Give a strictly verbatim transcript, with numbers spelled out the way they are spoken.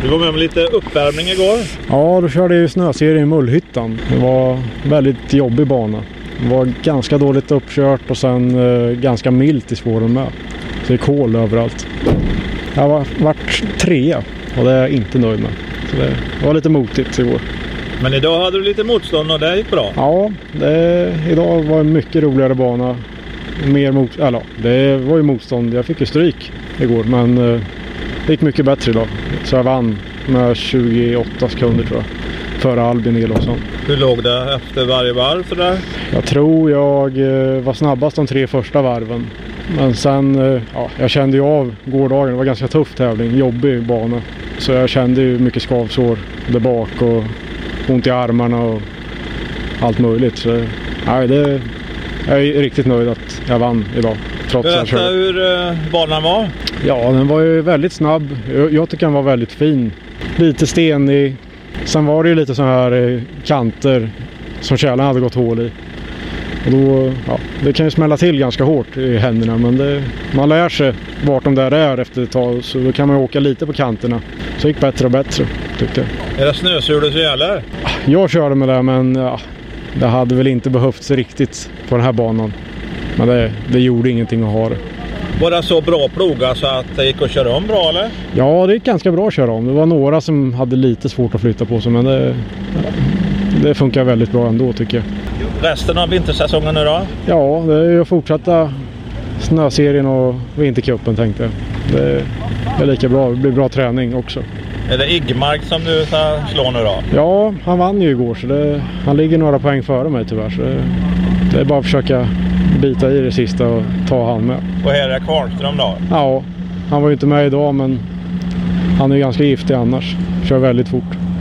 Du var med om lite uppvärmning igår. Ja, då körde jag ju snöserien i Mullhyttan. Det var väldigt jobbig bana. Det var ganska dåligt uppkört och sen eh, ganska milt i spåren med. Så det är kol överallt. Jag var varit trea och det är jag inte nöjd med. Så det var lite motigt igår. Men idag hade du lite motstånd och det gick bra. Ja, det, idag var en mycket roligare bana. Mer mot, eller, det var ju motstånd. Jag fick ju stryk igår, men eh, det gick mycket bättre idag. Så jag vann med tjugoåtta sekunder tror jag. Före Albin Elofsson. Hur låg det efter varje varv för det? Jag tror jag eh, var snabbast de tre första varven. Men sen, eh, ja, jag kände ju av gårdagen. Det var ganska tuff tävling, jobbig bana. Så jag kände ju mycket skavsår där bak och ont i armarna och allt möjligt. Så nej, det, jag är riktigt nöjd att jag vann idag. Trots att jag Berätta körde. hur uh, banan var. Ja, den var ju väldigt snabb. Jag, jag tycker den var väldigt fin. Lite stenig. Sen var det ju lite så här eh, kanter som kärlen hade gått hål i. Och då, ja, det kan ju smälla till ganska hårt i händerna, men det, man lär sig vart de där är efter ett tag, så då kan man åka lite på kanterna. Så det gick bättre och bättre, tyckte jag. Är det snösulor som gäller? Jag körde med det, men ja, det hade väl inte behövts riktigt på den här banan. Men det, det gjorde ingenting att ha det. Var det så bra ploga så att det gick att köra om bra, eller? Ja, det gick ganska bra att köra om. Det var några som hade lite svårt att flytta på sig, men det, det funkar väldigt bra ändå, tycker jag. Resten av vintersäsongen nu då? Ja, det är ju att fortsätta snöserien och vintercupen, tänkte jag. Det är lika bra. Det blir bra träning också. Är det Igmark som du ska slå nu då? Ja, han vann ju igår, så det, han ligger några poäng före mig tyvärr. Så det, det är bara att försöka bita i det sista och ta han med. Och här är Kvarnström då? Ja, han var ju inte med idag, men han är ganska giftig annars. Kör väldigt fort.